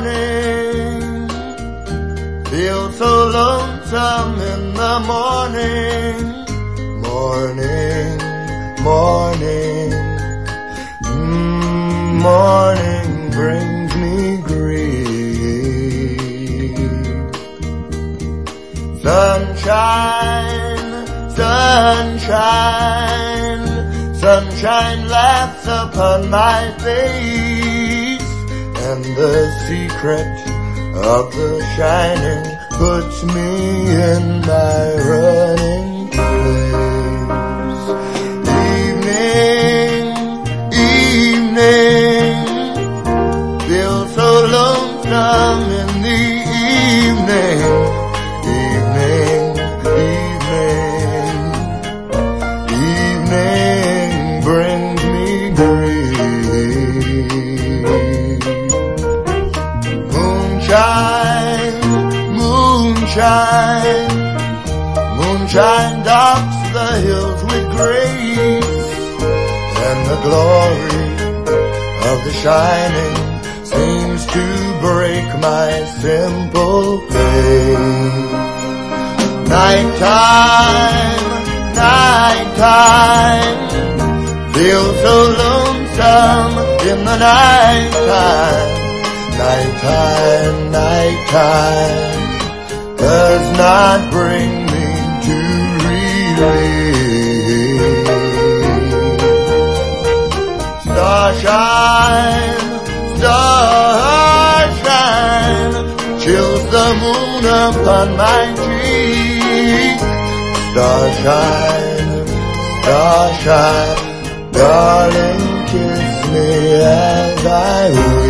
morning. Feel so lonesome in the morning. Morning, morning. Morning brings me grief. Sunshine, sunshine, sunshine laughs upon my face, and the secret of the shining puts me in my running place. Evening, evening, feel so lonesome in the evening. Evening, evening, evening brings me grief. Moonshine, moonshine, moonshine docks the hills with grace, and the glory of the shining seems to break my simple faith. Nighttime, nighttime, feel so lonesome in the nighttime. Nighttime, nighttime does not bring me to relief. Starshine, starshine, chills the moon upon my cheek. Starshine, starshine, darling, kiss me as I will.